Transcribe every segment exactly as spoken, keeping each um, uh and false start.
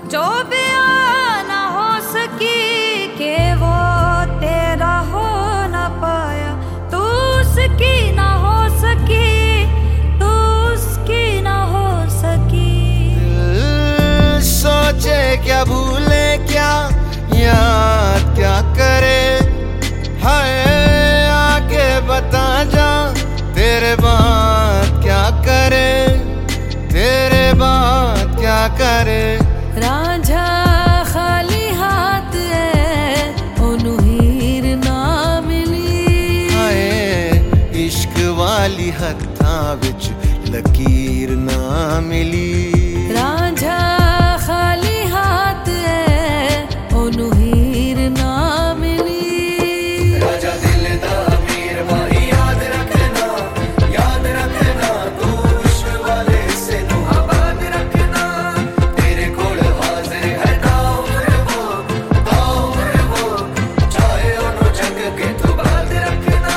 जो भी ना हो सकी के वो तेरा हो ना पाया, तू उसकी ना हो सकी, तू उसकी ना हो सकी। सोचे क्या भूले क्या याद क्या करे, हाय आके बता जा तेरे बात क्या करे, तेरे बात क्या करे। रांझा खाली हाथ है ओनू हीर ना मिली, हाय इश्क वाली हत्थां विच लकीर ना मिली। रांझा खाली हाथ है ओनू हीर ना मिली। राजा दिल दा अमीर माही याद रखना, याद रखना तू इश्क वाले से नू आबाद रखना, तेरे कोल हाजिर है दाऊर वो, दाऊर वो चाहे ओनू जग के तू बात रखना।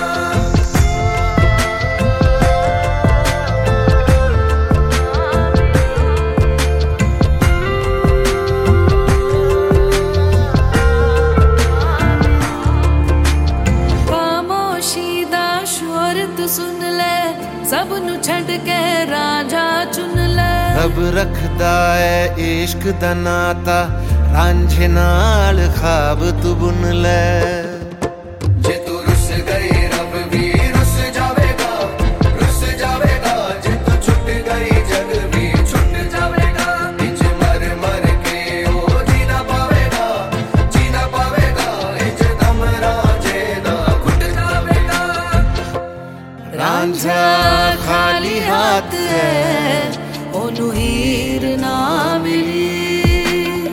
सुन ले सब नु छड़ के रांझा चुन ले। रब रखदा है इश्क दा नाता, रांझे नाल ख्वाब तू बुन ले। जे तू रुस गई रब भी रुस जावेगा, रुस जावेगा जे तू छुट गई जग भी छुट जावेगा। इंज मर मर के ओ जीना पावेगा, जीना पावेगा इंज दम रांझे दा घुट जावेगा। रांझा खाली हाथ है ओनू हीर ना मिली।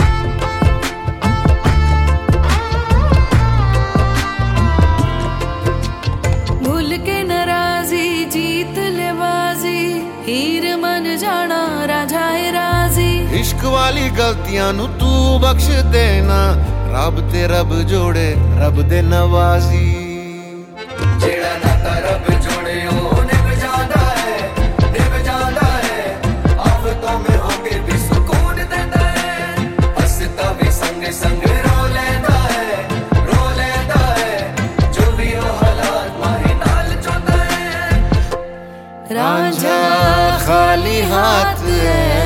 भूल के नाराजी जीत ले बाजी, हीर मन जाना रांझा है राजी। इश्क वाली गलतियां नु तू बख्श देना, रब ते रब जोड़े रब दे नवाजी। जेड़ा नाता रब जोड़े ओ निभ जांदा है, निभ जांदा है आफतों में होके भी सुकून देंदा है। हसता भी संग संग रो लेंदा है, रो लेंदा है जो भी हो हालात माही नाल चोंदा है। रांझा खाली हाथ है